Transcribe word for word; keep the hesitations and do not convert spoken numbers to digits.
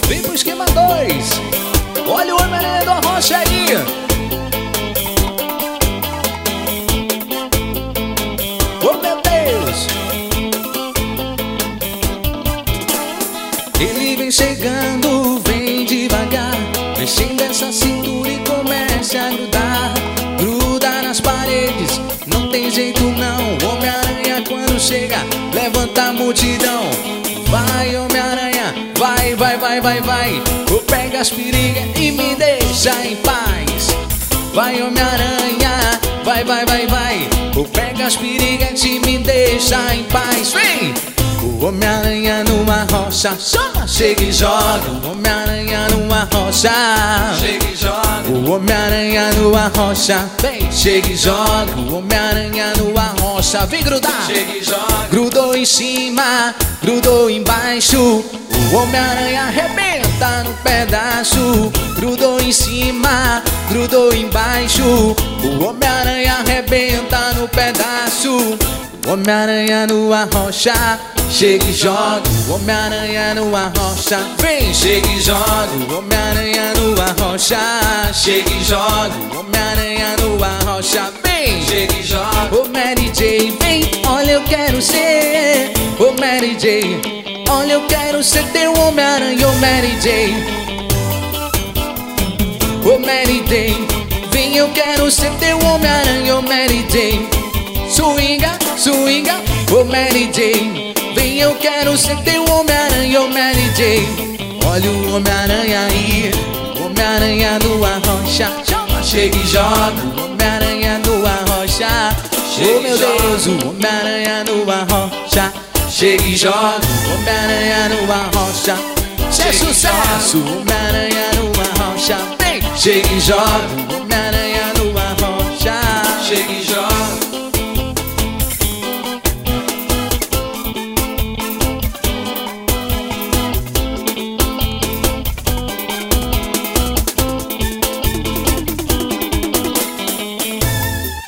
Vem pro esquema dois. Olha o Homem-Aranha do Arrocha aí. Oh meu Deus. Ele vem chegando, vem devagar, mexendo essa cintura e começa a grudar. Gruda nas paredes, não tem jeito não. Homem-Aranha quando chega, levanta a multidão. Vai Homem-Aranha, vai, vai, vai, vai, vai. Ou pega as perigas e me deixa em paz. Vai Homem-Aranha, vai, vai, vai, vai. Ou pega as perigas e me deixa em paz. Vem! O Homem-Aranha numa rocha, chama, chega e joga. O Homem-Aranha numa rocha, chega e joga. O Homem-Aranha numa rocha, vem, chega e joga. O Homem-Aranha numa rocha, vem grudar. Chega e joga. Grudou em cima, grudou embaixo. O Homem-Aranha arrebenta no pedaço. Grudou em cima, grudou embaixo. O Homem-Aranha arrebenta no pedaço. O Homem-Aranha numa rocha, chega e joga. O Homem-Aranha numa rocha, vem, chega e joga. O Homem-Aranha numa rocha, chega e joga. O Homem-Aranha numa rocha, vem, chega e joga. Ô Mary Jane, vem, olha eu quero ser. Ô Mary Jane, olha eu quero ser teu Homem-Aranha, ô Mary Jane. Ô Mary Jane, vem eu quero ser teu Homem-Aranha, ô Mary Jane. Swinga, swinga, ô Mary Jane, vem eu quero ser teu Homem-Aranha, ô Mary Jane. Olha o Homem-Aranha aí, o Homem-Aranha numa rocha, chama, chega e joga. O Homem-Aranha numa rocha, oh meu Deus, o Homem-Aranha numa rocha, chega e joga. O Homem-Aranha numa rocha, isso é sucesso. O Homem-Aranha numa rocha, vem, chega e joga.